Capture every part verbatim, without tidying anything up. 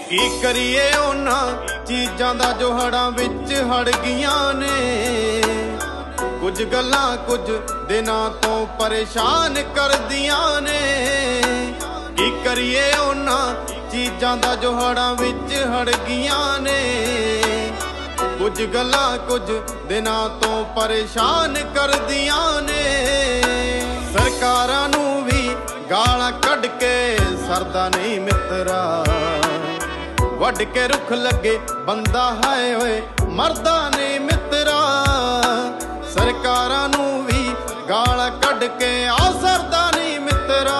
की करिए उन्हां चीज़ां दा जो हड़ां विच हड़ गईयां ने। कुछ गल्लां कुछ दिनां तो परेशान कर दियां ने। की करिए उन्हां चीज़ां दा जो हड़ां विच हड़ गईयां ने। कुछ गल्लां कुछ दिनां तो परेशान कर दियां ने। सरकारां नूं भी गालां कढ के सरदा नहीं मित्रा। वढ के रुख लगे बंदा हाय होए मरदा नहीं मित्रा। सरकारां नूं भी गालां कढ के आ सरदा नहीं मित्रा।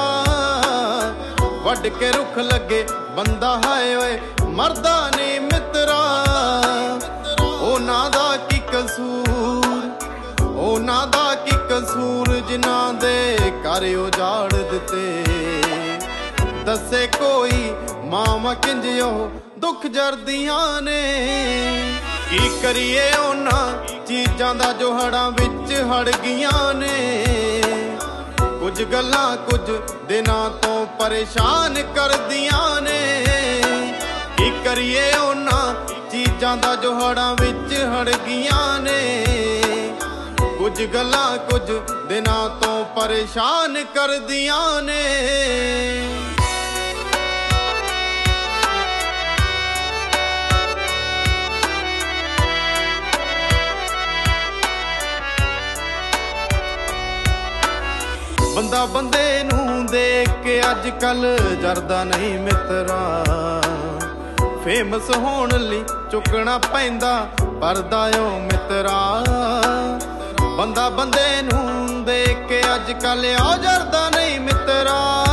वढ के रुख लगे बंदा हाय होए मरदा नहीं मित्रा। उन्हां दा की कसूर, उन्हां दा की कसूर जिन्हां दे घर उजाड़ दिते। दसे कोई मावां किंजियो दुख जरदियां ने। की करिए उन्हां चीज़ां दा जो हड़ां विच हड़ गईयां ने। कुछ गल्लां कुछ दिनां तो परेशान कर दियां ने। की करिए उन्हां चीज़ां दा जो हड़ां विच हड़ गईयां ने। कुछ गल्लां कुछ दिनां तो परेशान कर दियां ने। बंदा बंदे नूं देख के अज कल जरदा नहीं मित्रा। फेमस होण लई चुकना पैंदा परदा ओ मित्रा। बंदा बंदे नूं देख के अज कल आ जरदा नहीं मित्रा।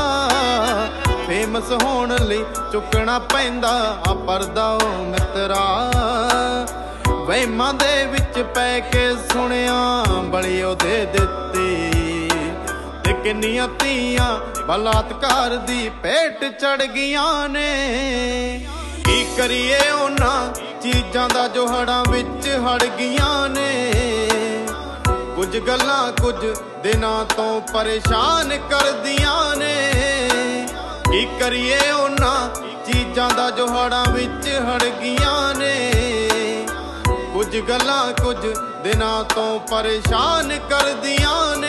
फेमस होण लई चुकना पैंदा आ परदा ओ मित्रा। वहमां दे विच पै के सुनिया बड़ी ओ दे दित्ती। किन्नियां धीआं बलात्कार दी पेट चढ़ गईयां ने। की करिए उन्हां चीज़ां दा जो हड़ां विच हड़ गईयां ने। कुछ गल्लां कुछ दिनां तो परेशान कर दियां ने। की करिए उन्हां चीज़ां दा जो हड़ां विच हड़ गईयां ने। कुछ गल्लां कुछ दिनां तो परेशान कर दियां ने।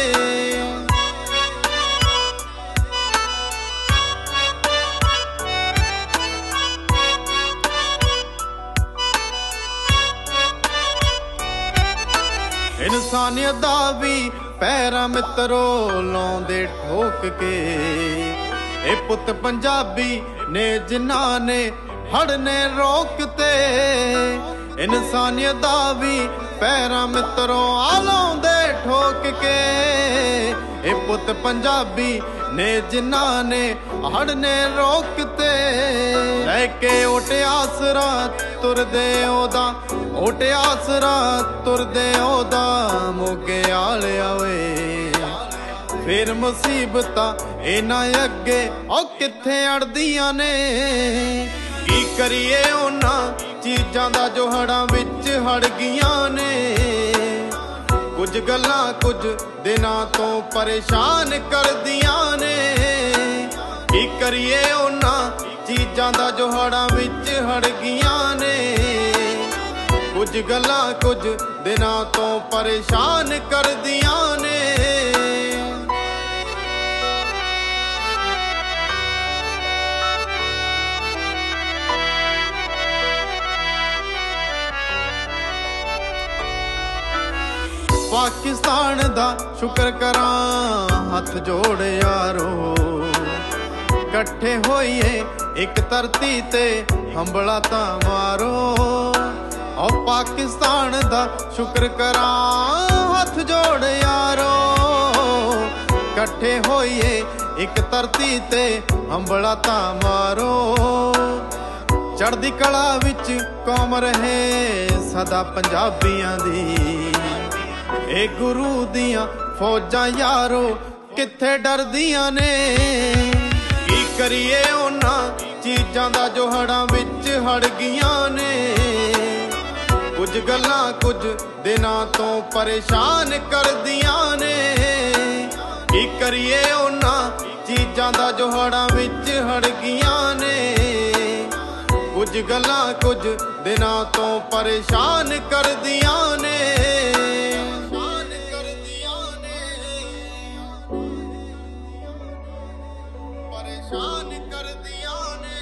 इंसानियत दा भी पैरा मित्रो लाउंदे ठोक के। ए पुत पंजाबी ने जिन्हां ने हड़ ने रोकते। इंसानियत दा भी पैरा मित्रो लाउंदे ठोक के। ए पुत पंजाबी ने जिन्हां ने हड़ ने रोकते। लैके ओटे आसरा तुरदे ओदा, ओटे आसरा तुरदे ओदा मोगे आले आवे। फिर मुसीबतां इन्हां अगे ओ किथे अड़दियां ने। की करिए उन्हां चीज़ां दा जो हड़ां विच हड़ गईयां ने। कुछ गल्लां कुछ दिनां तो परेशान कर दियां ने। की करिए उन्हां चीज़ां दा जो हड़ां विच हड़ गईयां ने। कुछ गल्लां कुछ दिनां तो परेशान कर दियां ने। पाकिस्तान दा शुक्र करां हथ जोड़ यारो। कट्ठे होइए एक धरती ते हंबला तां मारो। और पाकिस्तान दा शुक्र करां हथ जोड़ यारो। कट्ठे होइए एक धरती ते हंबला तां मारो। चढ़दी कला विच कौम रहे सदा पंजाबियां दी। ए गुरु दियां फौजां यारो किथे डरदियां ने। की करिए उन्हां चीज़ां दा जो हड़ां विच हड़ गईयां ने। कुछ गल्लां कुछ दिनां तो परेशान कर दियां ने। की करिए उन्हां चीज़ां दा जो हड़ां विच हड़ गईयां ने। कुछ गल्लां कुछ दिनां तो परेशान करदियां ने परेशान करदियां ने